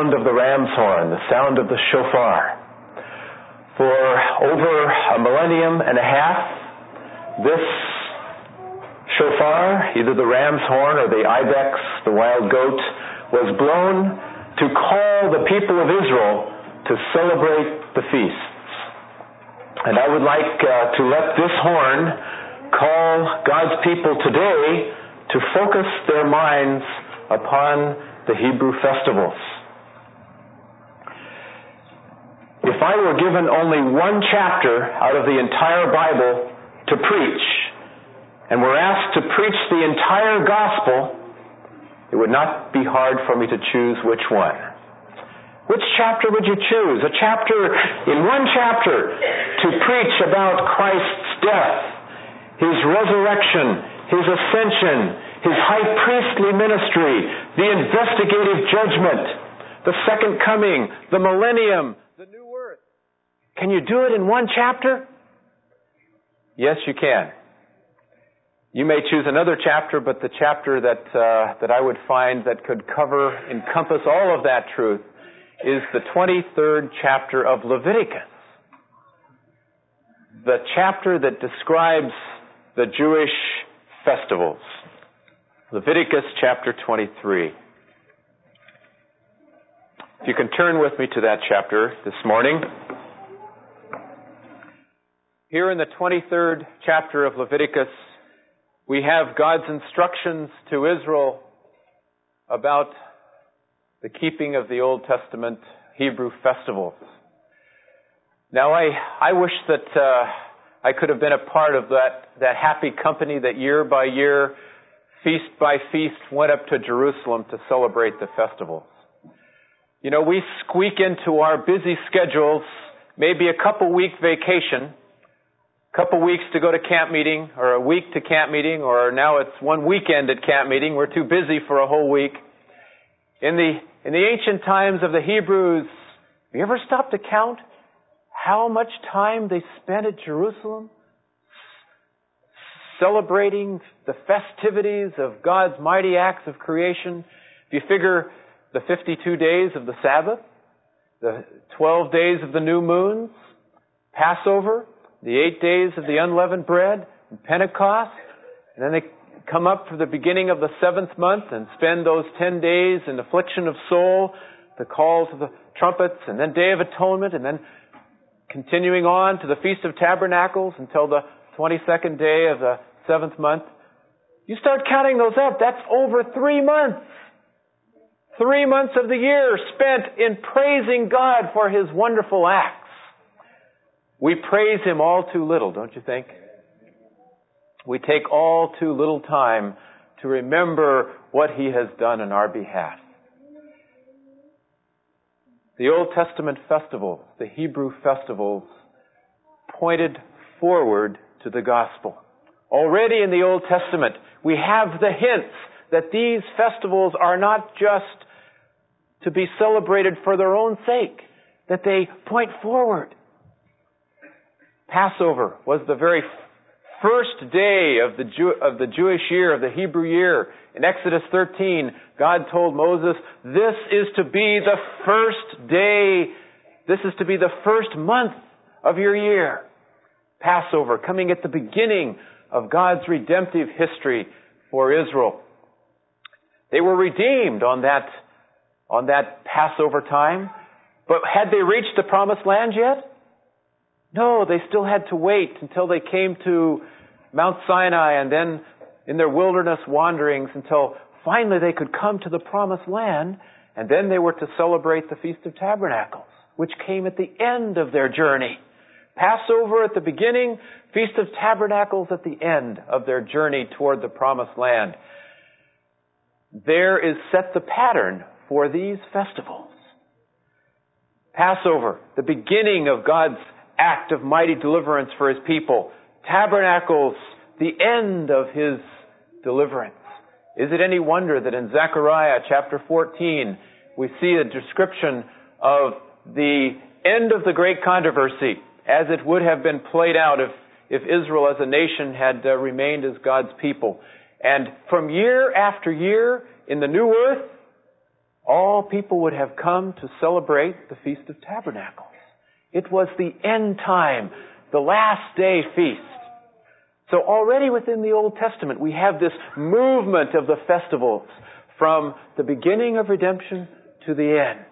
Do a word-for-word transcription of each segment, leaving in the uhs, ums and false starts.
sound of the ram's horn, the sound of the shofar. For over a millennium and a half, this shofar, either the ram's horn or the ibex, the wild goat, was blown to call the people of Israel to celebrate the feasts. And I would like uh, to let this horn call God's people today to focus their minds upon the Hebrew festivals. If I were given only one chapter out of the entire Bible to preach, and were asked to preach the entire gospel, it would not be hard for me to choose which one. Which chapter would you choose? A chapter, in one chapter, to preach about Christ's death, His resurrection, His ascension, His high priestly ministry, the investigative judgment, the second coming, the millennium, the new earth. Can you do it in one chapter? Yes, you can. You may choose another chapter, but the chapter that uh, that I would find that could cover, encompass all of that truth is the twenty-third chapter of Leviticus. The chapter that describes the Jewish festivals. Leviticus chapter twenty-three. If you can turn with me to that chapter this morning. Here in the twenty-third chapter of Leviticus, we have God's instructions to Israel about the keeping of the Old Testament Hebrew festivals. Now, I, I wish that uh, I could have been a part of that, that happy company that year by year, feast by feast, went up to Jerusalem to celebrate the festivals. You know, we squeak into our busy schedules maybe a couple week vacation, couple weeks to go to camp meeting, or a week to camp meeting, or now it's one weekend at camp meeting. We're too busy for a whole week. In the in the ancient times of the Hebrews, have you ever stopped to count how much time they spent at Jerusalem celebrating the festivities of God's mighty acts of creation? If you figure the fifty-two days of the Sabbath, the twelve days of the new moons, Passover, the eight days of the unleavened bread, and Pentecost, and then they come up for the beginning of the seventh month and spend those ten days in affliction of soul, the calls of the trumpets, and then Day of Atonement, and then continuing on to the Feast of Tabernacles until the twenty-second day of the seventh month. You start counting those up, that's over three months. Three months of the year spent in praising God for His wonderful acts. We praise Him all too little, don't you think? We take all too little time to remember what He has done on our behalf. The Old Testament festivals, the Hebrew festivals, pointed forward to the gospel. Already in the Old Testament, we have the hints that these festivals are not just to be celebrated for their own sake, that they point forward. Passover was the very first day of the Jew, of the Jewish year, of the Hebrew year. In Exodus thirteen, God told Moses, this is to be the first day, this is to be the first month of your year. Passover, coming at the beginning of God's redemptive history for Israel. They were redeemed on that, on that Passover time, but had they reached the promised land yet? No, they still had to wait until they came to Mount Sinai and then in their wilderness wanderings until finally they could come to the promised land, and then they were to celebrate the Feast of Tabernacles, which came at the end of their journey. Passover at the beginning, Feast of Tabernacles at the end of their journey toward the promised land. There is set the pattern for these festivals. Passover, the beginning of God's act of mighty deliverance for His people. Tabernacles, the end of His deliverance. Is it any wonder that in Zechariah chapter fourteen, we see a description of the end of the great controversy as it would have been played out if, if Israel as a nation had uh, remained as God's people. And from year after year in the new earth, all people would have come to celebrate the Feast of Tabernacles. It was the end time, the last day feast. So already within the Old Testament, we have this movement of the festivals from the beginning of redemption to the end.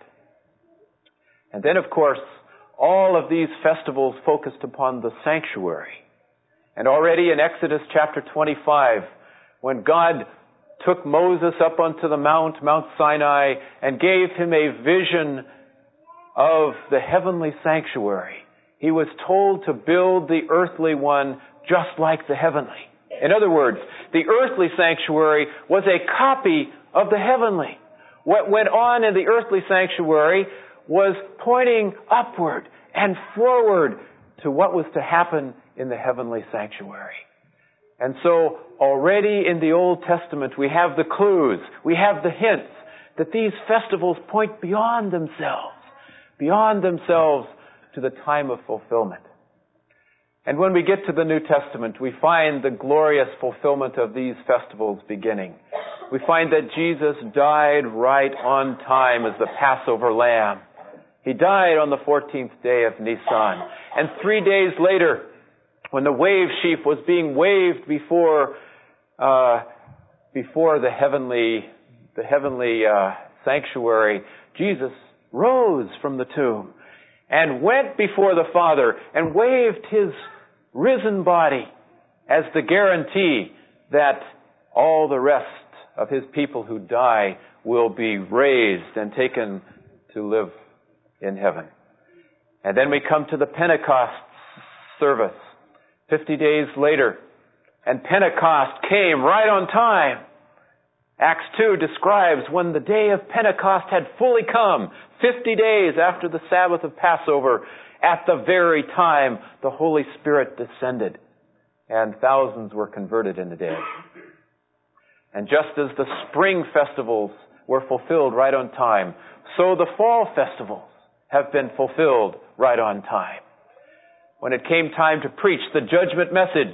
And then, of course, all of these festivals focused upon the sanctuary. And already in Exodus chapter twenty-five, when God took Moses up onto the mount, Mount Sinai, and gave him a vision of the heavenly sanctuary, he was told to build the earthly one just like the heavenly. In other words, the earthly sanctuary was a copy of the heavenly. What went on in the earthly sanctuary was pointing upward and forward to what was to happen in the heavenly sanctuary. And so already in the Old Testament we have the clues, we have the hints that these festivals point beyond themselves, beyond themselves to the time of fulfillment. And when we get to the New Testament, we find the glorious fulfillment of these festivals beginning. We find that Jesus died right on time as the Passover lamb. He died on the fourteenth day of Nisan. And three days later, when the wave sheaf was being waved before uh, before the heavenly the heavenly uh, sanctuary, Jesus rose from the tomb and went before the Father and waved his risen body as the guarantee that all the rest of his people who die will be raised and taken to live in heaven. And then we come to the Pentecost service, fifty days later, and Pentecost came right on time. Acts two describes when the day of Pentecost had fully come, fifty days after the Sabbath of Passover, at the very time the Holy Spirit descended, and thousands were converted in the day. And just as the spring festivals were fulfilled right on time, so the fall festivals have been fulfilled right on time. When it came time to preach the judgment message,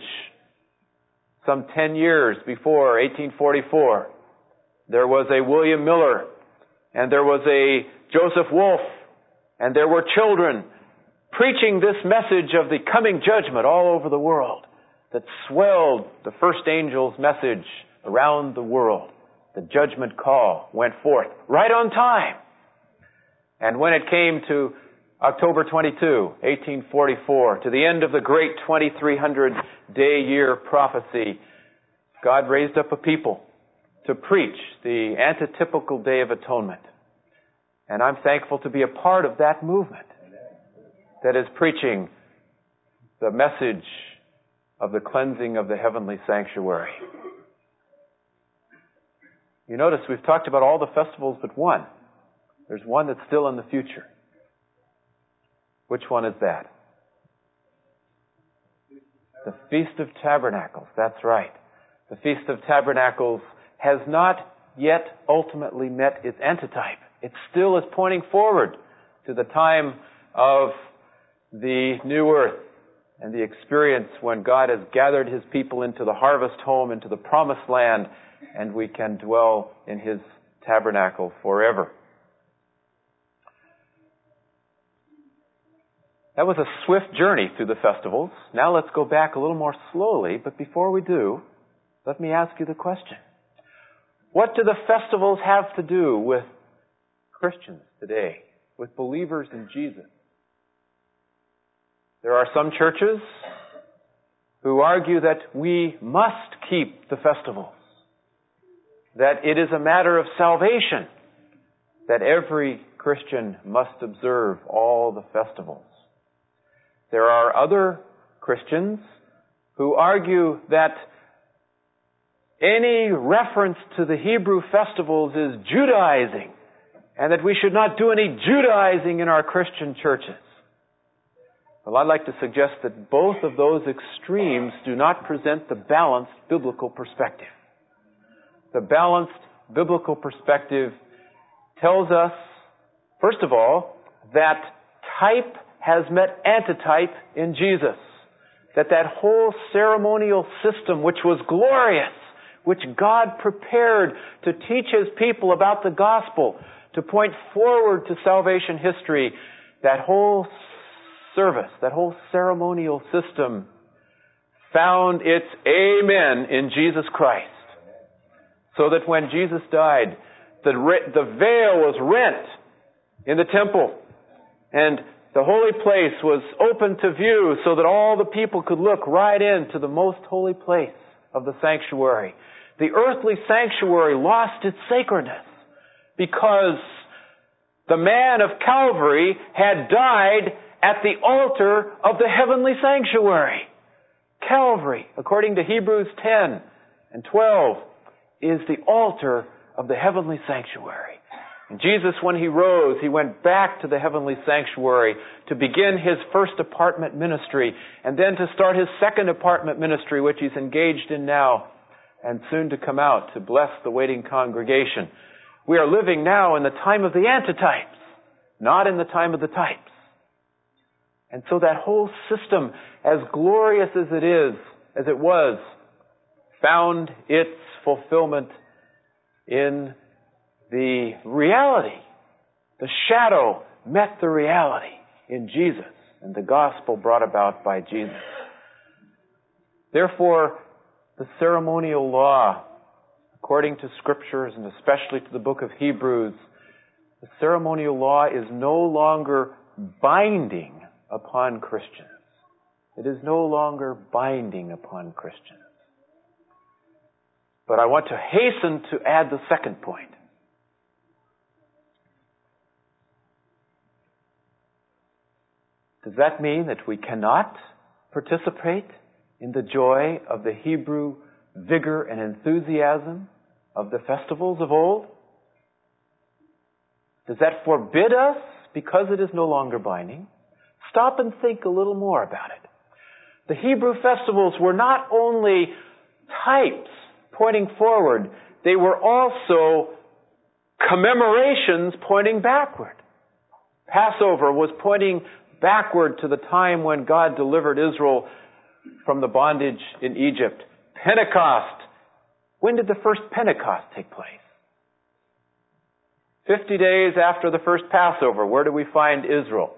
some ten years before eighteen forty-four, there was a William Miller, and there was a Joseph Wolfe, and there were children preaching this message of the coming judgment all over the world that swelled the first angel's message around the world. The judgment call went forth right on time. And when it came to October twenty-second, eighteen forty-four, to the end of the great twenty-three hundred day year prophecy, God raised up a people to preach the antitypical Day of Atonement. And I'm thankful to be a part of that movement that is preaching the message of the cleansing of the heavenly sanctuary. You notice we've talked about all the festivals but one. There's one that's still in the future. Which one is that? The Feast of Tabernacles. That's right. The Feast of Tabernacles has not yet ultimately met its antitype. It still is pointing forward to the time of the new earth and the experience when God has gathered his people into the harvest home, into the promised land, and we can dwell in his tabernacle forever. That was a swift journey through the festivals. Now let's go back a little more slowly, but before we do, let me ask you the question. What do the festivals have to do with Christians today, with believers in Jesus? There are some churches who argue that we must keep the festivals, that it is a matter of salvation, that every Christian must observe all the festivals. There are other Christians who argue that any reference to the Hebrew festivals is Judaizing, and that we should not do any Judaizing in our Christian churches. Well, I'd like to suggest that both of those extremes do not present the balanced biblical perspective. The balanced biblical perspective tells us, first of all, that type has met antitype in Jesus. That that whole ceremonial system, which was glorious, which God prepared to teach his people about the gospel, to point forward to salvation history, that whole service, that whole ceremonial system found its amen in Jesus Christ. So that when Jesus died, the, the veil was rent in the temple, and the holy place was open to view so that all the people could look right into the most holy place of the sanctuary. The earthly sanctuary lost its sacredness because the man of Calvary had died at the altar of the heavenly sanctuary. Calvary, according to Hebrews ten and twelve, is the altar of the heavenly sanctuary. And Jesus, when He rose, He went back to the heavenly sanctuary to begin His first apartment ministry, and then to start His second apartment ministry, which He's engaged in now, and soon to come out to bless the waiting congregation. We are living now in the time of the antitypes, not in the time of the types. And so that whole system, as glorious as it is, as it was, found its fulfillment in the reality. The shadow met the reality in Jesus, and the gospel brought about by Jesus. Therefore, the ceremonial law, according to Scriptures, and especially to the book of Hebrews, the ceremonial law is no longer binding upon Christians. It is no longer binding upon Christians. But I want to hasten to add the second point. Does that mean that we cannot participate in the joy of the Hebrew vigor and enthusiasm of the festivals of old? Does that forbid us because it is no longer binding? Stop and think a little more about it. The Hebrew festivals were not only types pointing forward, they were also commemorations pointing backward. Passover was pointing backward to the time when God delivered Israel from the bondage in Egypt. Pentecost. When did the first Pentecost take place? Fifty days after the first Passover. Where do we find Israel?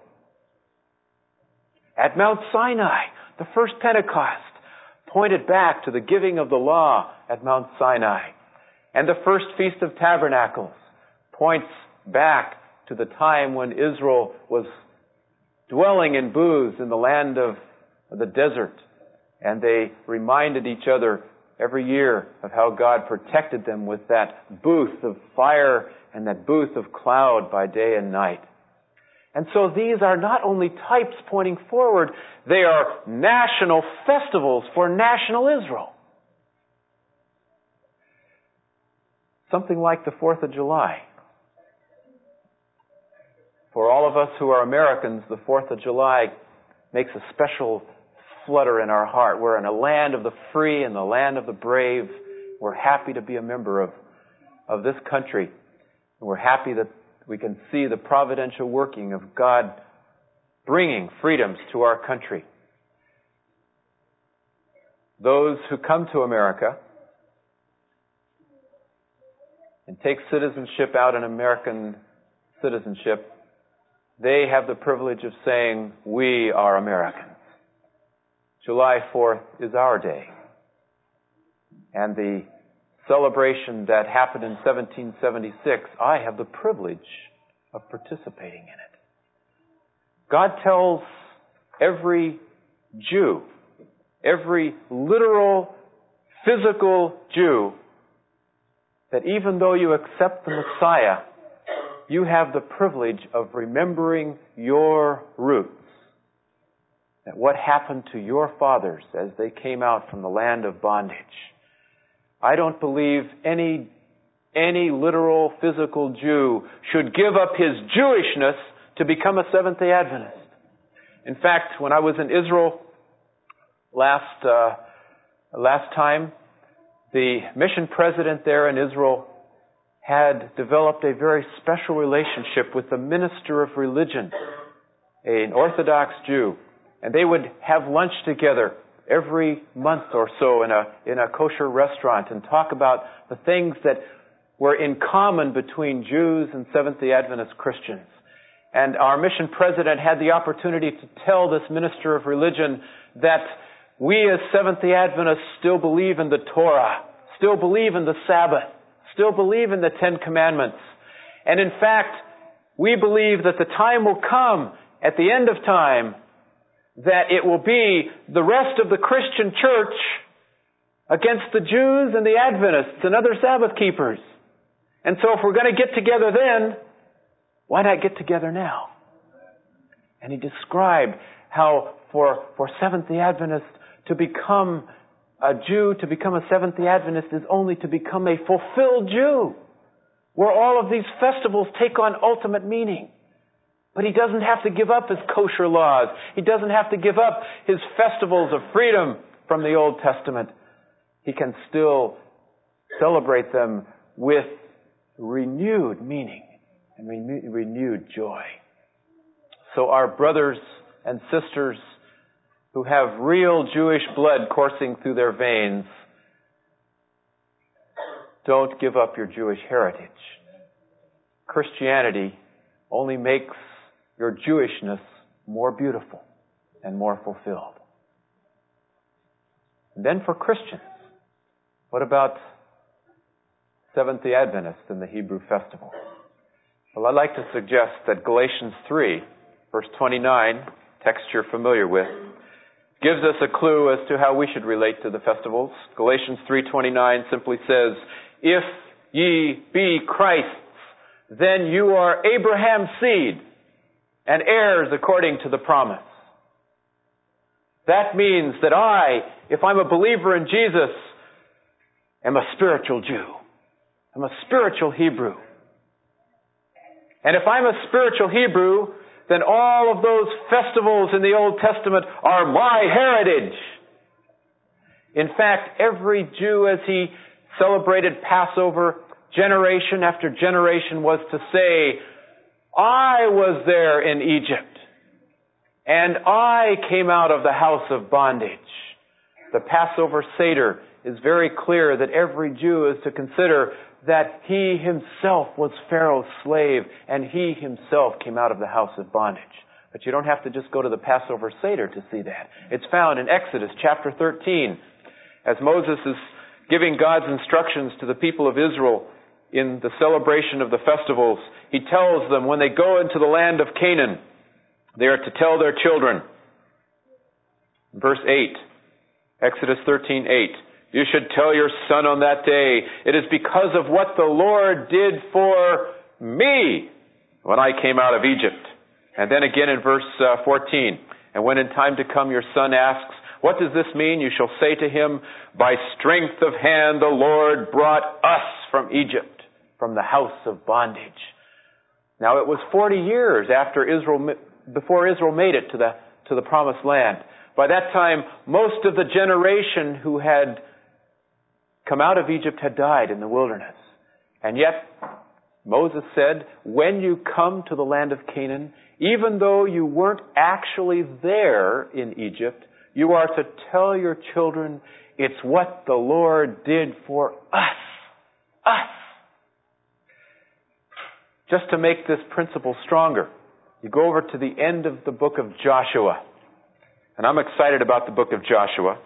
At Mount Sinai. The first Pentecost pointed back to the giving of the law at Mount Sinai. And the first Feast of Tabernacles points back to the time when Israel was dwelling in booths in the land of the desert. And they reminded each other every year of how God protected them with that booth of fire and that booth of cloud by day and night. And so these are not only types pointing forward, they are national festivals for national Israel. Something like the fourth of July. For all of us who are Americans, the fourth of July makes a special flutter in our heart. We're in a land of the free and the land of the brave. We're happy to be a member of, of this country. And we're happy that we can see the providential working of God bringing freedoms to our country. Those who come to America and take citizenship out in American citizenship, they have the privilege of saying, we are Americans. July fourth is our day. And the celebration that happened in seventeen seventy-six, I have the privilege of participating in it. God tells every Jew, every literal, physical Jew, that even though you accept the Messiah, you have the privilege of remembering your roots. That what happened to your fathers as they came out from the land of bondage. I don't believe any, any literal physical Jew should give up his Jewishness to become a Seventh-day Adventist. In fact, when I was in Israel last, uh, last time, the mission president there in Israel had developed a very special relationship with the minister of religion, an Orthodox Jew. And they would have lunch together every month or so in a in a kosher restaurant and talk about the things that were in common between Jews and Seventh-day Adventist Christians. And our mission president had the opportunity to tell this minister of religion that we as Seventh-day Adventists still believe in the Torah, still believe in the Sabbath, still believe in the Ten Commandments. And in fact, we believe that the time will come at the end of time that it will be the rest of the Christian church against the Jews and the Adventists and other Sabbath keepers. And so if we're going to get together then, why not get together now? And he described how for, for Seventh-day Adventists to become a Jew, to become a Seventh-day Adventist is only to become a fulfilled Jew, where all of these festivals take on ultimate meaning. But he doesn't have to give up his kosher laws. He doesn't have to give up his festivals of freedom from the Old Testament. He can still celebrate them with renewed meaning and renew, renewed joy. So our brothers and sisters who have real Jewish blood coursing through their veins, don't give up your Jewish heritage. Christianity only makes your Jewishness more beautiful and more fulfilled. And then for Christians, what about Seventh-day Adventists in the Hebrew festival? Well, I'd like to suggest that Galatians three, verse twenty-nine, text you're familiar with, gives us a clue as to how we should relate to the festivals. Galatians three twenty-nine simply says, "If ye be Christ's, then you are Abraham's seed and heirs according to the promise." That means that I, if I'm a believer in Jesus, am a spiritual Jew. I'm a spiritual Hebrew. And if I'm a spiritual Hebrew, then all of those festivals in the Old Testament are my heritage. In fact, every Jew, as he celebrated Passover, generation after generation was to say, I was there in Egypt, and I came out of the house of bondage. The Passover Seder is very clear that every Jew is to consider that he himself was Pharaoh's slave, and he himself came out of the house of bondage. But you don't have to just go to the Passover Seder to see that. It's found in Exodus chapter thirteen, as Moses is giving God's instructions to the people of Israel in the celebration of the festivals. He tells them when they go into the land of Canaan, they are to tell their children. Verse eight, Exodus thirteen eight. You should tell your son on that day, it is because of what the Lord did for me when I came out of Egypt. And then again in verse uh, fourteen, and when in time to come your son asks, what does this mean? You shall say to him, by strength of hand the Lord brought us from Egypt, from the house of bondage. Now it was forty years after Israel, before Israel made it to the, to the promised land. By that time, most of the generation who had come out of Egypt had died in the wilderness. And yet, Moses said, when you come to the land of Canaan, even though you weren't actually there in Egypt, you are to tell your children, it's what the Lord did for us. Us. Just to make this principle stronger, you go over to the end of the book of Joshua. And I'm excited about the book of Joshua.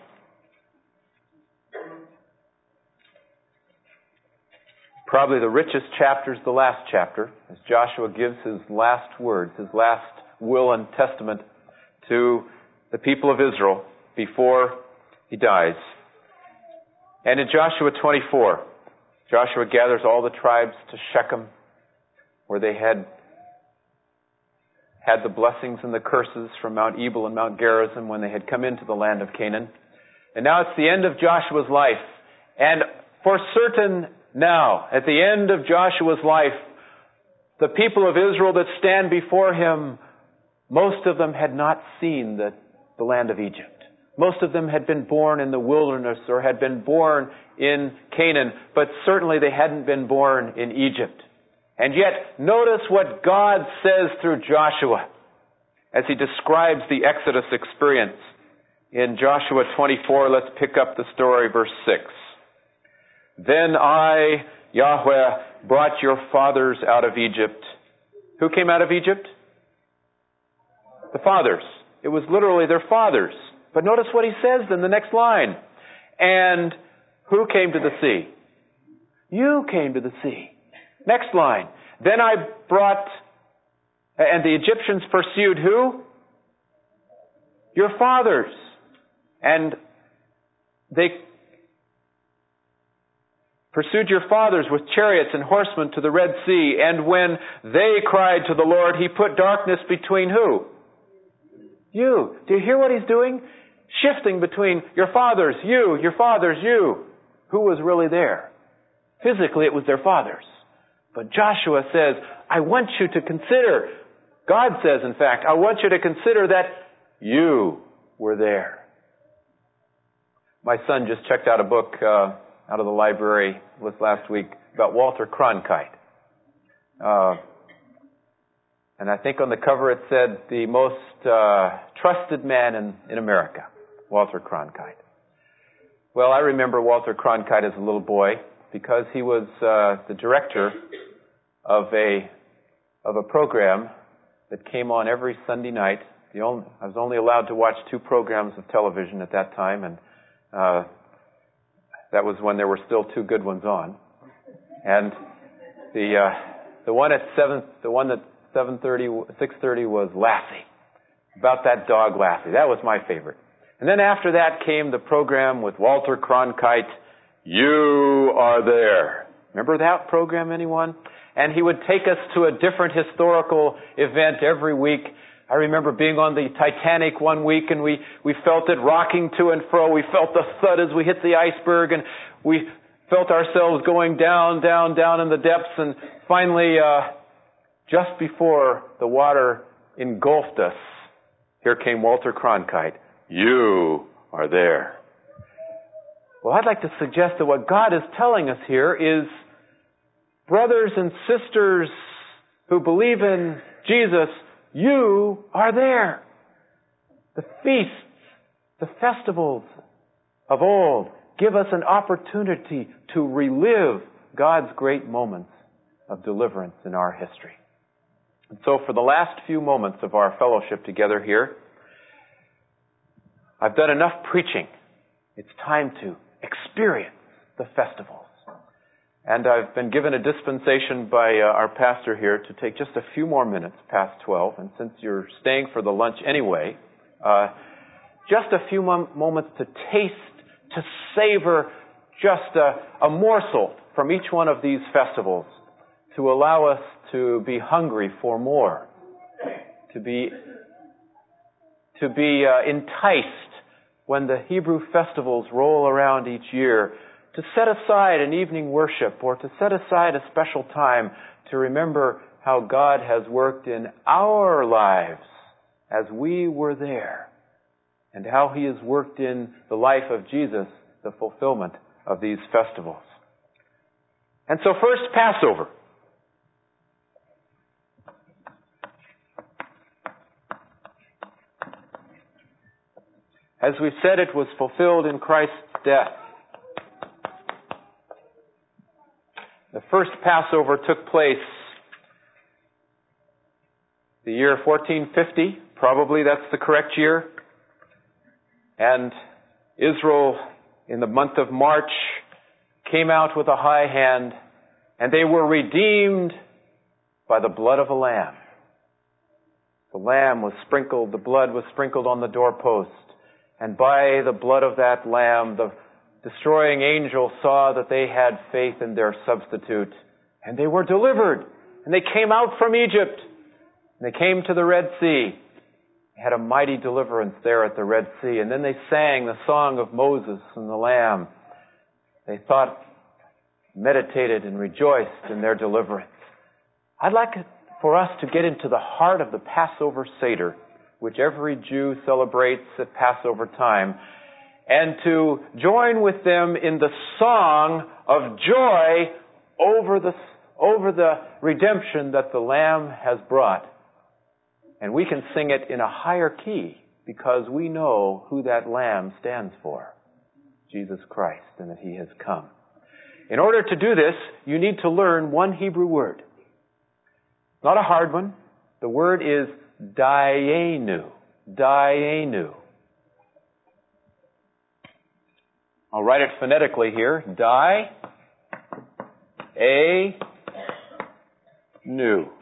Probably the richest chapter is the last chapter, as Joshua gives his last words, his last will and testament to the people of Israel before he dies. And in Joshua twenty-four, Joshua gathers all the tribes to Shechem, where they had had the blessings and the curses from Mount Ebal and Mount Gerizim when they had come into the land of Canaan. And now it's the end of Joshua's life. And for certain now, at the end of Joshua's life, the people of Israel that stand before him, most of them had not seen the, the land of Egypt. Most of them had been born in the wilderness or had been born in Canaan, but certainly they hadn't been born in Egypt. And yet, notice what God says through Joshua as he describes the Exodus experience. In Joshua twenty-four, let's pick up the story, verse six. Then I Yahweh brought your fathers out of Egypt. Who came out of Egypt? The fathers. It was literally their fathers. But notice what he says in the next line. And who came to the sea? You came to the sea. Next line. Then I brought, and the Egyptians pursued who? Your fathers. And they pursued your fathers with chariots and horsemen to the Red Sea. And when they cried to the Lord, He put darkness between who? You. Do you hear what He's doing? Shifting between your fathers, you, your fathers, you. Who was really there? Physically, it was their fathers. But Joshua says, I want you to consider, God says, in fact, I want you to consider that you were there. My son just checked out a book uh, out of the library was last week about Walter Cronkite. Uh, and I think on the cover it said, the most uh, trusted man in, in America, Walter Cronkite. Well, I remember Walter Cronkite as a little boy because he was uh, the director of a of a program that came on every Sunday night. The only, I was only allowed to watch two programs of television at that time, and uh, that was when there were still two good ones on. And the uh, the one at seven, the one at seven thirty, six thirty was Lassie, about that dog Lassie. That was my favorite. And then after that came the program with Walter Cronkite, You Are There. Remember that program, anyone? And he would take us to a different historical event every week. I remember being on the Titanic one week and we, we felt it rocking to and fro. We felt the thud as we hit the iceberg and we felt ourselves going down, down, down in the depths. And finally, uh, just before the water engulfed us, here came Walter Cronkite. You are there. Well, I'd like to suggest that what God is telling us here is, brothers and sisters who believe in Jesus, you are there. The feasts, the festivals of old give us an opportunity to relive God's great moments of deliverance in our history. And so for the last few moments of our fellowship together here, I've done enough preaching. It's time to experience the festivals. And I've been given a dispensation by uh, our pastor here to take just a few more minutes past twelve. And since you're staying for the lunch anyway, uh, just a few mom- moments to taste, to savor just a, a morsel from each one of these festivals to allow us to be hungry for more, to be, to be uh, enticed when the Hebrew festivals roll around each year, to set aside an evening worship or to set aside a special time to remember how God has worked in our lives as we were there and how He has worked in the life of Jesus, the fulfillment of these festivals. And so first, Passover. As we've said, it was fulfilled in Christ's death. The first Passover took place the year fourteen fifty. Probably that's the correct year. And Israel, in the month of March, came out with a high hand, and they were redeemed by the blood of a lamb. The lamb was sprinkled, the blood was sprinkled on the doorpost. And by the blood of that lamb, the destroying angel saw that they had faith in their substitute. And they were delivered. And they came out from Egypt. And they came to the Red Sea. They had a mighty deliverance there at the Red Sea. And then they sang the song of Moses and the Lamb. They thought, meditated and rejoiced in their deliverance. I'd like for us to get into the heart of the Passover Seder, which every Jew celebrates at Passover time, and to join with them in the song of joy over the, over the redemption that the Lamb has brought. And we can sing it in a higher key because we know who that Lamb stands for, Jesus Christ, and that He has come. In order to do this, you need to learn one Hebrew word. Not a hard one. The word is dayenu. Dayenu. I'll write it phonetically here. Di, a, nu.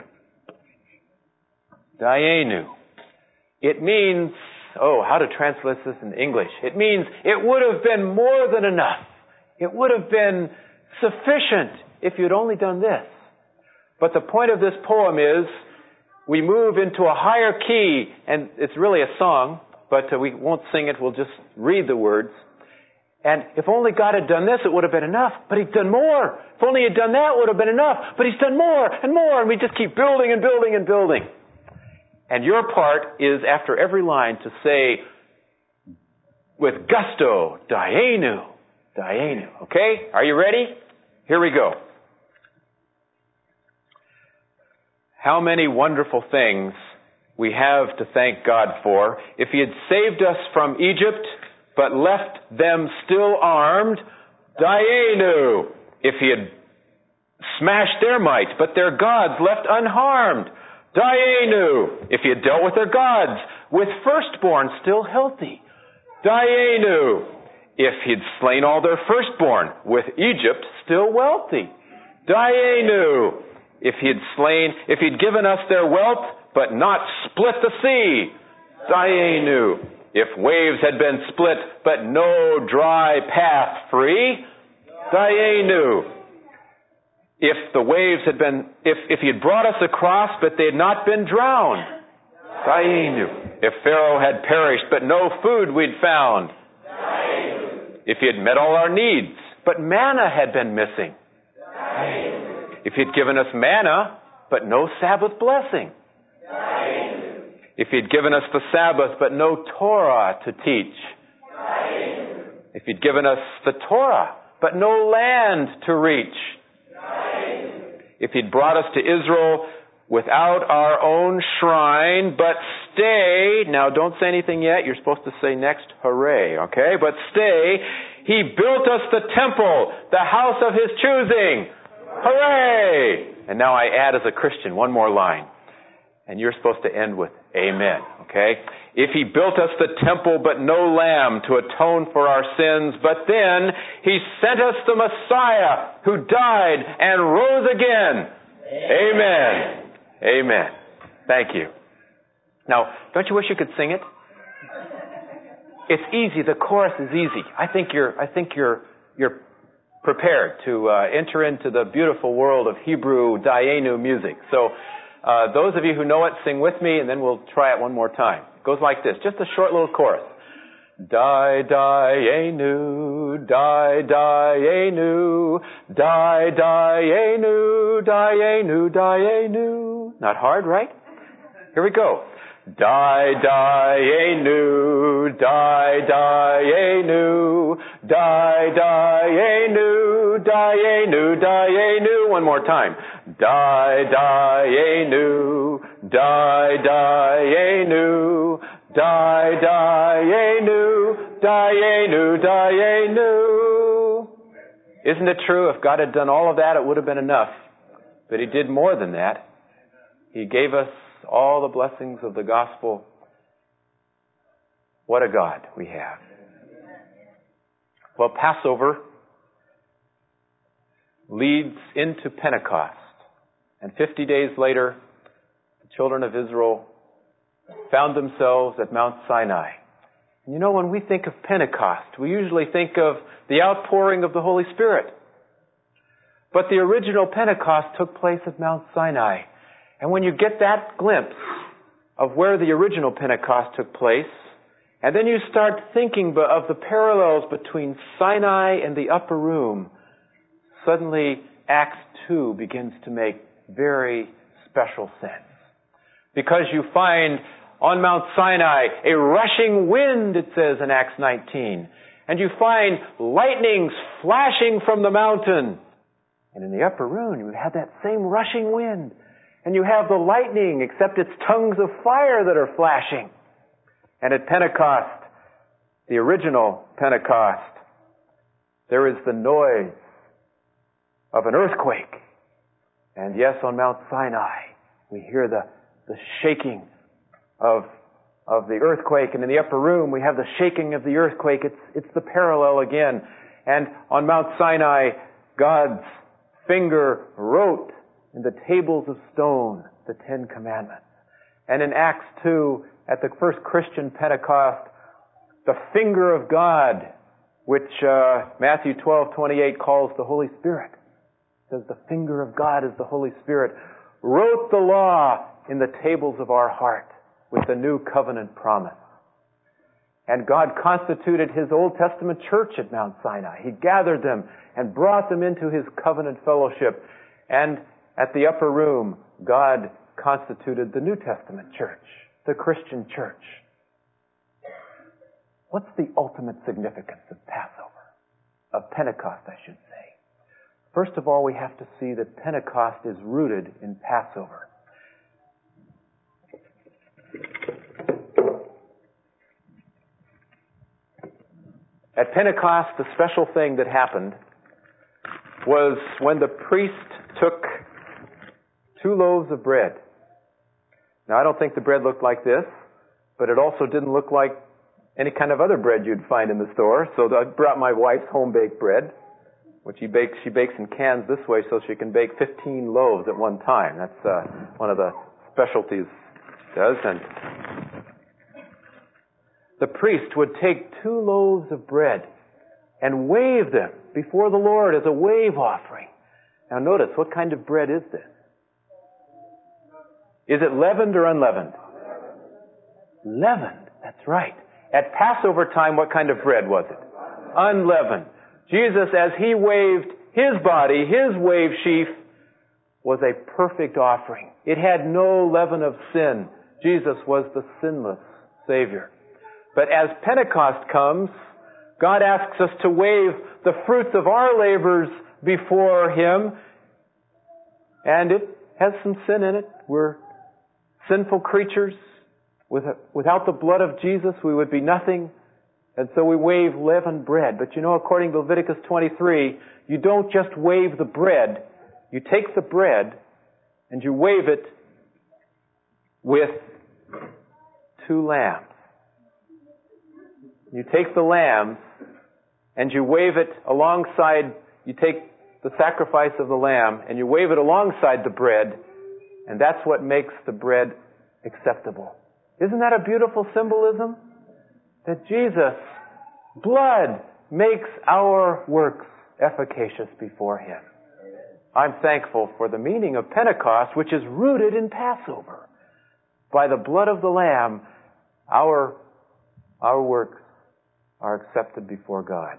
Dayenu. It means, oh, how to translate this in English? It means it would have been more than enough. It would have been sufficient if you'd only done this. But the point of this poem is we move into a higher key, and it's really a song, but uh, we won't sing it, we'll just read the words. And if only God had done this, it would have been enough, but He's done more. If only He'd done that, it would have been enough, but He's done more and more, and we just keep building and building and building. And your part is, after every line, to say with gusto, dayenu, dayenu. Okay? Are you ready? Here we go. How many wonderful things we have to thank God for. If He had saved us from Egypt, but left them still armed, dayenu. If He had smashed their might, but their gods left unharmed, dayenu. If He had dealt with their gods, with firstborn still healthy, dayenu. If He'd slain all their firstborn, with Egypt still wealthy, dayenu. If He'd slain, if He'd given us their wealth, but not split the sea, dayenu. If waves had been split, but no dry path free, dayenu. If the waves had been, if, if He had brought us across, but they had not been drowned, dayenu. If Pharaoh had perished, but no food we'd found, dayenu. If He had met all our needs, but manna had been missing, dayenu. If He'd given us manna, but no Sabbath blessing, dayenu. If He'd given us the Sabbath, but no Torah to teach, dayenu. If He'd given us the Torah, but no land to reach, if He'd brought us to Israel without our own shrine, but stay, now don't say anything yet, you're supposed to say next, hooray, okay? But stay, He built us the temple, the house of His choosing, hooray! And now I add as a Christian one more line, and you're supposed to end with amen, okay? If He built us the temple, but no lamb to atone for our sins, but then He sent us the Messiah who died and rose again. Amen. Amen. Amen. Thank you. Now, don't you wish you could sing it? It's easy. The chorus is easy. I think you're, I think you're, you're prepared to uh, enter into the beautiful world of Hebrew dayenu music. So, Uh, those of you who know it, sing with me, and then we'll try it one more time. It goes like this, just a short little chorus. Di, dayenu, di, dayenu, di, dayenu, dayenu, dayenu. Not hard, right? Here we go. Di, dayenu, di, dayenu, di, dayenu, dayenu, dayenu. One more time. Di, dayenu, di, dayenu, di, dayenu, dayenu, dayenu. Isn't it true? If God had done all of that, it would have been enough. But He did more than that. He gave us all the blessings of the gospel. What a God we have. Well, Passover leads into Pentecost. And fifty days later, the children of Israel found themselves at Mount Sinai. And you know, when we think of Pentecost, we usually think of the outpouring of the Holy Spirit. But the original Pentecost took place at Mount Sinai. And when you get that glimpse of where the original Pentecost took place, and then you start thinking of the parallels between Sinai and the upper room, suddenly Acts two begins to make very special sense. Because you find on Mount Sinai a rushing wind, it says in Acts nineteen. And you find lightnings flashing from the mountain. And in the upper room, you have that same rushing wind. And you have the lightning, except it's tongues of fire that are flashing. And at Pentecost, the original Pentecost, there is the noise of an earthquake. And yes, on Mount Sinai, we hear the, the shaking of, of the earthquake. And in the upper room, we have the shaking of the earthquake. It's, it's the parallel again. And on Mount Sinai, God's finger wrote in the tables of stone the Ten Commandments. And in Acts two, at the first Christian Pentecost, the finger of God, which uh, Matthew twelve twenty-eight calls the Holy Spirit, says the finger of God is the Holy Spirit, wrote the law in the tables of our heart with the new covenant promise. And God constituted His Old Testament church at Mount Sinai. He gathered them and brought them into His covenant fellowship. And at the upper room, God constituted the New Testament church, the Christian church. What's the ultimate significance of Passover? Of Pentecost, I should say. First of all, we have to see that Pentecost is rooted in Passover. At Pentecost, the special thing that happened was when the priest took two loaves of bread. Now, I don't think the bread looked like this, but it also didn't look like any kind of other bread you'd find in the store. So I brought my wife's home-baked bread, which she bakes, she bakes in cans this way so she can bake fifteen loaves at one time. That's uh, one of the specialties it does. And the priest would take two loaves of bread and wave them before the Lord as a wave offering. Now notice, what kind of bread is this? Is it leavened or unleavened? Leavened, that's right. At Passover time, what kind of bread was it? Unleavened. Jesus, as He waved His body, His wave sheaf, was a perfect offering. It had no leaven of sin. Jesus was the sinless Savior. But as Pentecost comes, God asks us to wave the fruits of our labors before Him. And it has some sin in it. We're sinful creatures. Without the blood of Jesus, we would be nothing. And so we wave leavened bread. But you know, according to Leviticus twenty-three, you don't just wave the bread. You take the bread and you wave it with two lambs. You take the lambs and you wave it alongside, you take the sacrifice of the lamb and you wave it alongside the bread, and that's what makes the bread acceptable. Isn't that a beautiful symbolism? That Jesus' blood makes our works efficacious before Him. I'm thankful for the meaning of Pentecost, which is rooted in Passover. By the blood of the Lamb, our, our works are accepted before God.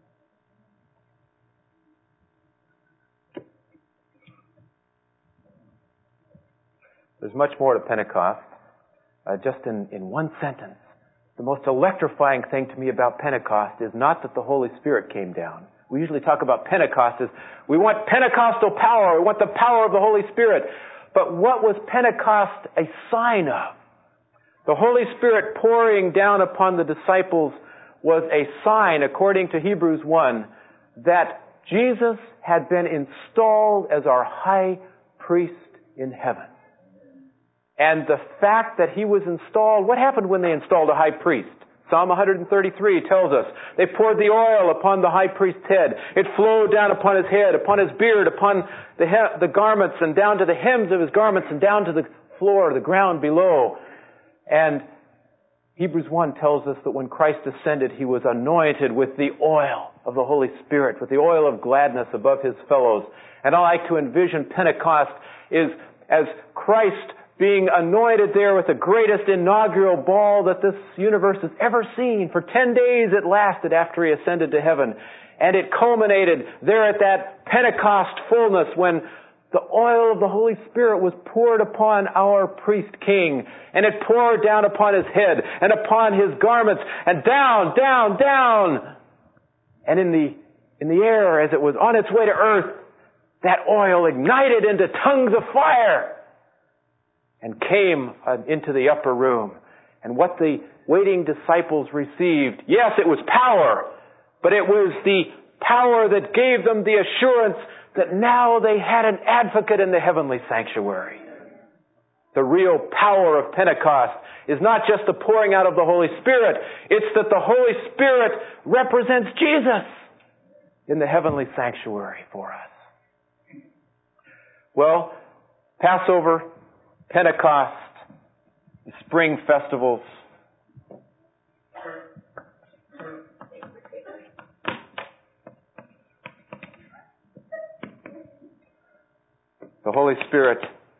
There's much more to Pentecost. Uh, just in, in one sentence, the most electrifying thing to me about Pentecost is not that the Holy Spirit came down. We usually talk about Pentecost as we want Pentecostal power, we want the power of the Holy Spirit. But what was Pentecost a sign of? The Holy Spirit pouring down upon the disciples was a sign, according to Hebrews one, that Jesus had been installed as our high priest in heaven. And the fact that He was installed, what happened when they installed a high priest? Psalm one thirty-three tells us, they poured the oil upon the high priest's head. It flowed down upon his head, upon his beard, upon the, he- the garments, and down to the hems of his garments, and down to the floor, the ground below. And Hebrews one tells us that when Christ ascended, He was anointed with the oil of the Holy Spirit, with the oil of gladness above His fellows. And I like to envision Pentecost is as Christ being anointed there with the greatest inaugural ball that this universe has ever seen. For ten days it lasted after He ascended to heaven. And it culminated there at that Pentecost fullness when the oil of the Holy Spirit was poured upon our priest king. And it poured down upon His head and upon His garments and down, down, down. And in the, in the air, as it was on its way to earth, that oil ignited into tongues of fire and came uh, into the upper room. And what the waiting disciples received, yes, it was power, but it was the power that gave them the assurance that now they had an advocate in the heavenly sanctuary. The real power of Pentecost is not just the pouring out of the Holy Spirit. It's that the Holy Spirit represents Jesus in the heavenly sanctuary for us. Well, Passover, Pentecost, the spring festivals. The Holy Spirit.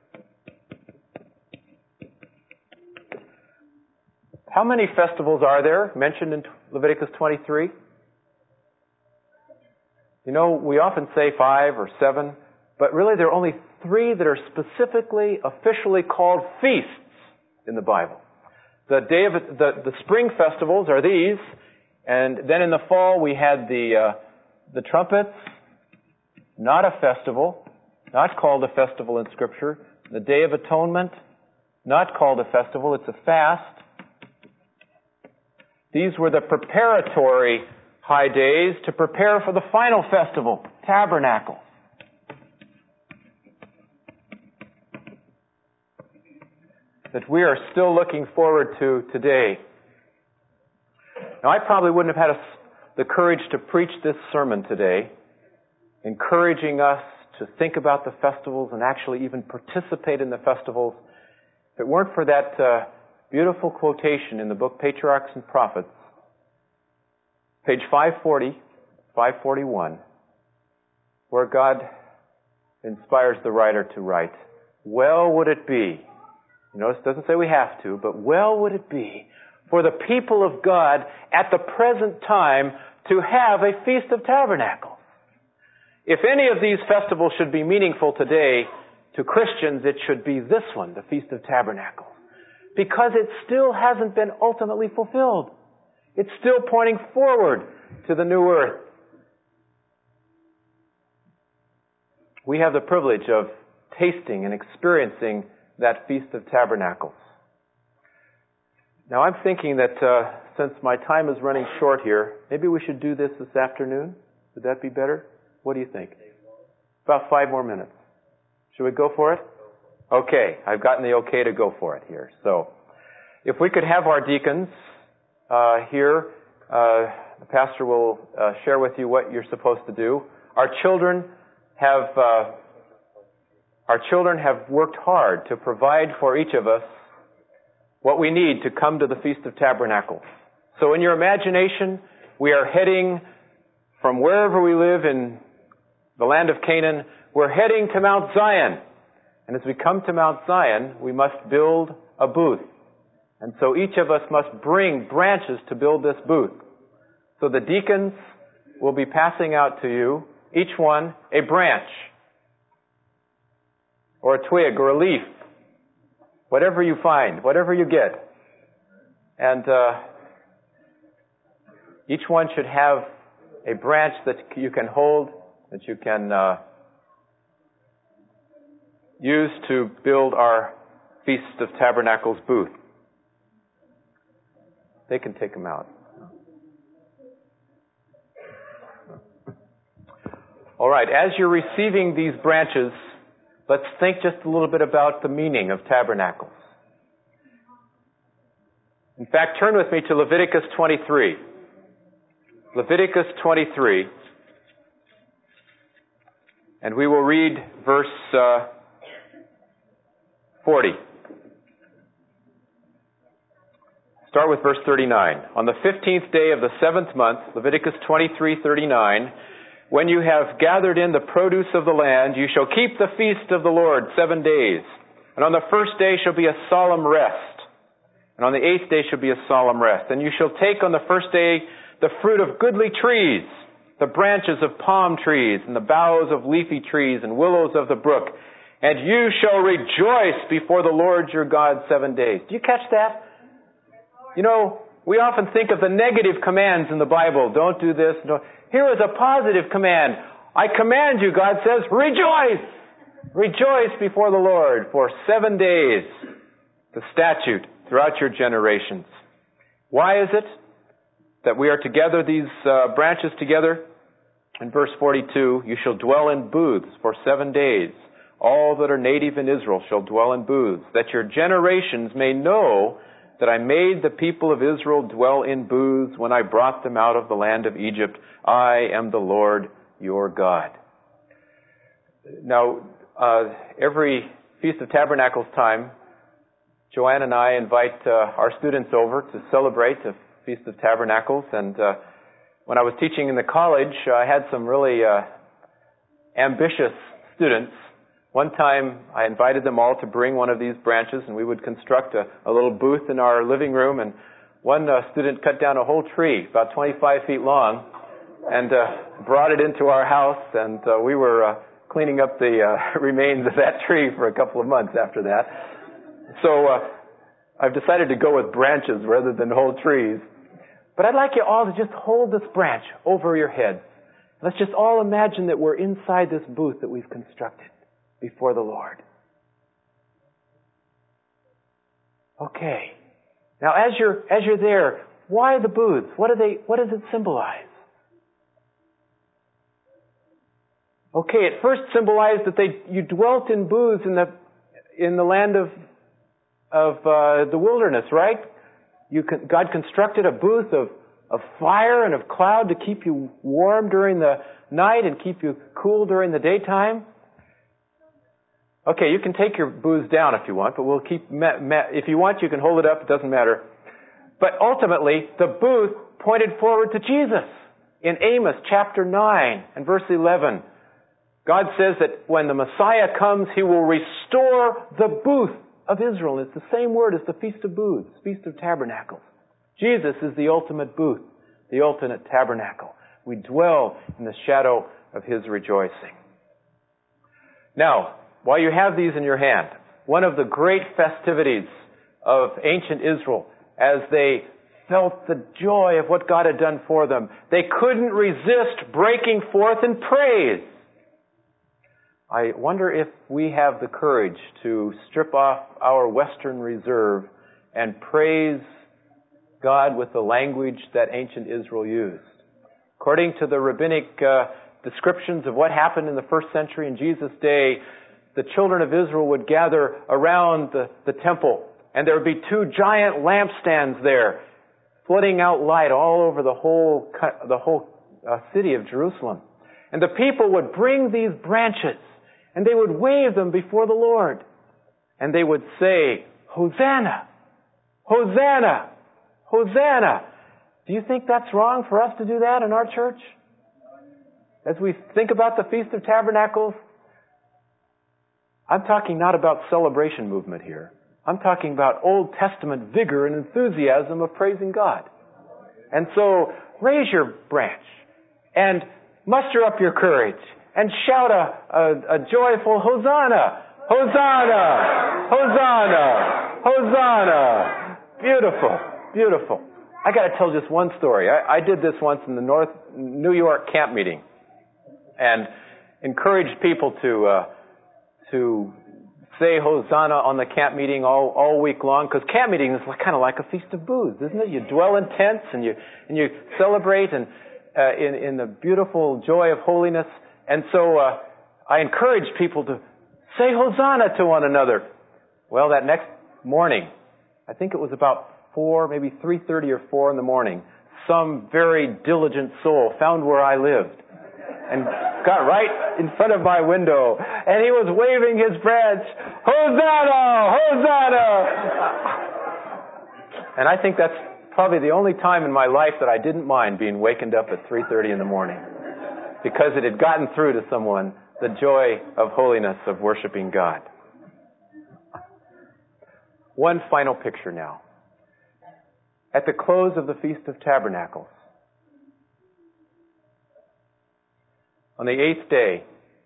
How many festivals are there mentioned in Leviticus twenty-three? You know, we often say five or seven, but really there are only three that are specifically, officially called feasts in the Bible. The day of the, the spring festivals are these, and then in the fall we had the uh, the trumpets, not a festival, not called a festival in Scripture. The Day of Atonement, not called a festival, it's a fast. These were the preparatory high days to prepare for the final festival, Tabernacle. That we are still looking forward to today. Now, I probably wouldn't have had a, the courage to preach this sermon today, encouraging us to think about the festivals and actually even participate in the festivals, if it weren't for that uh, beautiful quotation in the book Patriarchs and Prophets, page five forty, five forty-one, where God inspires the writer to write, "Well would it be," you notice it doesn't say we have to, but well would it be for the people of God at the present time to have a Feast of Tabernacles. If any of these festivals should be meaningful today to Christians, it should be this one, the Feast of Tabernacles, because it still hasn't been ultimately fulfilled. It's still pointing forward to the new earth. We have the privilege of tasting and experiencing that Feast of Tabernacles. Now, I'm thinking that uh, since my time is running short here, maybe we should do this this afternoon. Would that be better? What do you think? About five more minutes. Should we go for it? Okay, I've gotten the okay to go for it here. So, if we could have our deacons uh, here, uh, the pastor will uh, share with you what you're supposed to do. Our children have uh, our children have worked hard to provide for each of us what we need to come to the Feast of Tabernacles. So, in your imagination, we are heading from wherever we live in the land of Canaan, we're heading to Mount Zion. And as we come to Mount Zion, we must build a booth. And so each of us must bring branches to build this booth. So the deacons will be passing out to you, each one, a branch, or a twig, or a leaf, whatever you find, whatever you get. And uh, each one should have a branch that you can hold, that you can uh, use to build our Feast of Tabernacles booth. They can take them out. All right, as you're receiving these branches, let's think just a little bit about the meaning of tabernacles. In fact, turn with me to Leviticus twenty-three. Leviticus twenty-three. And we will read verse uh, forty. Start with verse thirty-nine. On the fifteenth day of the seventh month, Leviticus twenty-three thirty-nine, when you have gathered in the produce of the land, you shall keep the feast of the Lord seven days. And on the first day shall be a solemn rest. And on the eighth day shall be a solemn rest. And you shall take on the first day the fruit of goodly trees, the branches of palm trees, and the boughs of leafy trees, and willows of the brook. And you shall rejoice before the Lord your God seven days. Do you catch that? You know, we often think of the negative commands in the Bible. Don't do this. No. Here is a positive command. I command you, God says, rejoice! Rejoice before the Lord for seven days. The statute throughout your generations. Why is it that we are to gather these uh, branches together? In verse forty-two, you shall dwell in booths for seven days. All that are native in Israel shall dwell in booths, that your generations may know that I made the people of Israel dwell in booths when I brought them out of the land of Egypt. I am the Lord your God. Now, uh, every Feast of Tabernacles time, Joanne and I invite uh, our students over to celebrate the Feast of Tabernacles. And uh, when I was teaching in the college, I had some really uh, ambitious students. One time, I invited them all to bring one of these branches, and we would construct a, a little booth in our living room. And one uh, student cut down a whole tree, about twenty-five feet long, and uh, brought it into our house. And uh, we were uh, cleaning up the uh, remains of that tree for a couple of months after that. So uh, I've decided to go with branches rather than whole trees. But I'd like you all to just hold this branch over your heads. Let's just all imagine that we're inside this booth that we've constructed before the Lord. Okay. Now, as you're as you're there, why the booths? What do they? What does it symbolize? Okay, it first symbolized that they you dwelt in booths in the in the land of of uh, the wilderness, right? You con- God constructed a booth of of fire and of cloud to keep you warm during the night and keep you cool during the daytime. Okay, you can take your booths down if you want, but we'll keep, ma- ma- if you want, you can hold it up, it doesn't matter. But ultimately, the booth pointed forward to Jesus. In Amos chapter nine and verse eleven, God says that when the Messiah comes, He will restore the booth of Israel. It's the same word as the Feast of Booths, Feast of Tabernacles. Jesus is the ultimate booth, the ultimate tabernacle. We dwell in the shadow of His rejoicing. Now, while you have these in your hand, one of the great festivities of ancient Israel, as they felt the joy of what God had done for them, they couldn't resist breaking forth in praise. I wonder if we have the courage to strip off our Western reserve and praise God with the language that ancient Israel used. According to the rabbinic uh, descriptions of what happened in the first century in Jesus' day, the children of Israel would gather around the, the temple, and there would be two giant lampstands there, flooding out light all over the whole the whole uh, city of Jerusalem. And the people would bring these branches, and they would wave them before the Lord, and they would say, "Hosanna! Hosanna! Hosanna!" Do you think that's wrong for us to do that in our church? As we think about the Feast of Tabernacles, I'm talking not about celebration movement here. I'm talking about Old Testament vigor and enthusiasm of praising God. And so, raise your branch and muster up your courage and shout a, a, a joyful Hosanna! Hosanna! Hosanna! Hosanna! Beautiful, beautiful. I got to tell just one story. I, I did this once in the North New York camp meeting and encouraged people to uh, to say Hosanna on the camp meeting all, all week long, because camp meeting is kind of like a feast of booths, isn't it? You dwell in tents and you and you celebrate and uh, in in the beautiful joy of holiness. And so uh, I encouraged people to say Hosanna to one another. Well, that next morning, I think it was about four, maybe three thirty or four in the morning, some very diligent soul found where I lived and got right in front of my window, and he was waving his branch, Hosanna! Hosanna! And I think that's probably the only time in my life that I didn't mind being wakened up at three thirty in the morning, because it had gotten through to someone the joy of holiness, of worshiping God. One final picture now. At the close of the Feast of Tabernacles, on the eighth day,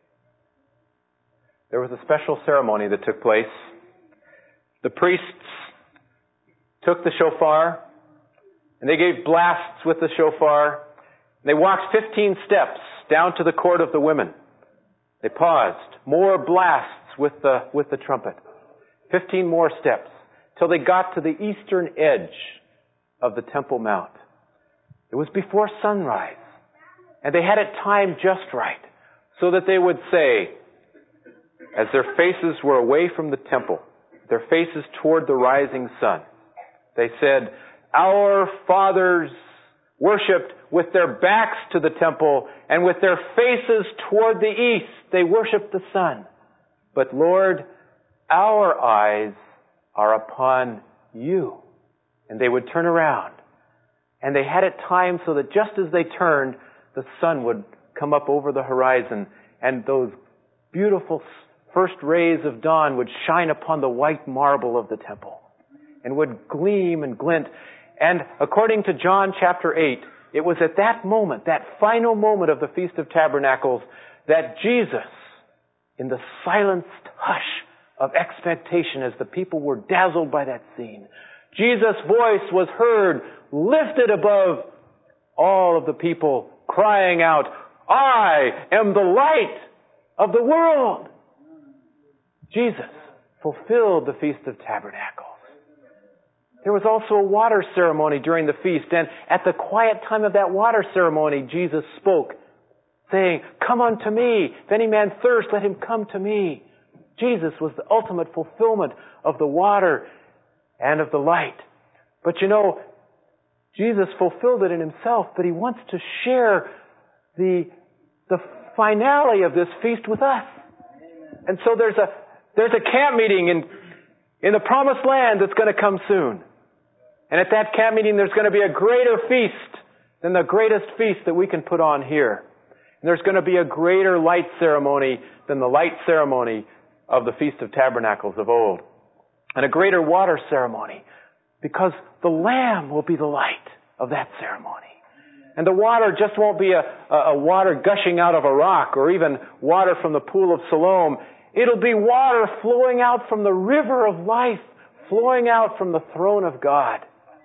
there was a special ceremony that took place. The priests took the shofar, and they gave blasts with the shofar. They walked fifteen steps down to the court of the women. They paused. More blasts with the, with the trumpet. Fifteen more steps, till they got to the eastern edge of the Temple Mount. It was before sunrise. And they had it timed just right, so that they would say, as their faces were away from the temple, their faces toward the rising sun, they said, "Our fathers worshipped with their backs to the temple, and with their faces toward the east, they worshipped the sun. But Lord, our eyes are upon you." And they would turn around. And they had it timed so that just as they turned, the sun would come up over the horizon, and those beautiful first rays of dawn would shine upon the white marble of the temple and would gleam and glint. And according to John chapter eight, it was at that moment, that final moment of the Feast of Tabernacles, that Jesus, in the silenced hush of expectation as the people were dazzled by that scene, Jesus' voice was heard, lifted above all of the people, crying out, "I am the light of the world." Jesus fulfilled the Feast of Tabernacles. There was also a water ceremony during the feast, and at the quiet time of that water ceremony, Jesus spoke, saying, "Come unto me. If any man thirst, let him come to me." Jesus was the ultimate fulfillment of the water and of the light. But you know, Jesus fulfilled it in himself, but he wants to share the, the finale of this feast with us. And so there's a, there's a camp meeting in, in the promised land that's going to come soon. And at that camp meeting, there's going to be a greater feast than the greatest feast that we can put on here. And there's going to be a greater light ceremony than the light ceremony of the Feast of Tabernacles of old. And a greater water ceremony, because the Lamb will be the light of that ceremony. And the water just won't be a, a, a water gushing out of a rock or even water from the pool of Siloam. It'll be water flowing out from the river of life, flowing out from the throne of God.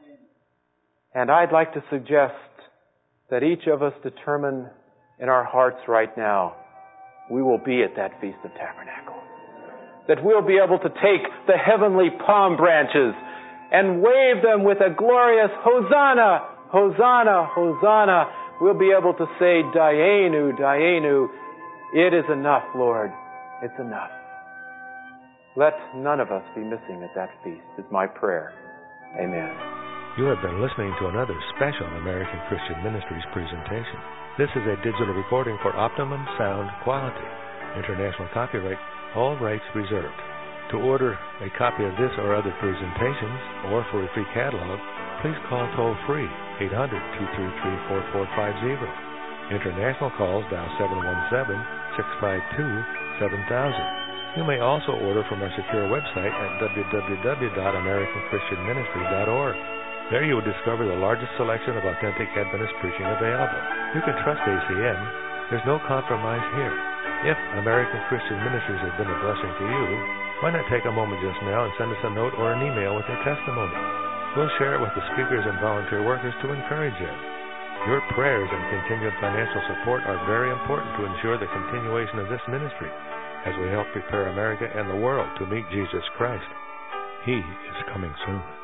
And I'd like to suggest that each of us determine in our hearts right now, we will be at that Feast of Tabernacles. That we'll be able to take the heavenly palm branches and wave them with a glorious Hosanna, Hosanna, Hosanna. We'll be able to say, Dayenu, Dayenu. It is enough, Lord. It's enough. Let none of us be missing at that feast, is my prayer. Amen. You have been listening to another special American Christian Ministries presentation. This is a digital recording for optimum sound quality. International copyright, all rights reserved. To order a copy of this or other presentations, or for a free catalog, please call toll-free eight hundred, two three three, four four five zero. International calls dial seven one seven, six five two, seven thousand. You may also order from our secure website at w w w dot american christian ministry dot org. There you will discover the largest selection of authentic Adventist preaching available. You can trust A C M. There's no compromise here. If American Christian Ministries has been a blessing to you, why not take a moment just now and send us a note or an email with your testimony? We'll share it with the speakers and volunteer workers to encourage you. Your prayers and continued financial support are very important to ensure the continuation of this ministry as we help prepare America and the world to meet Jesus Christ. He is coming soon.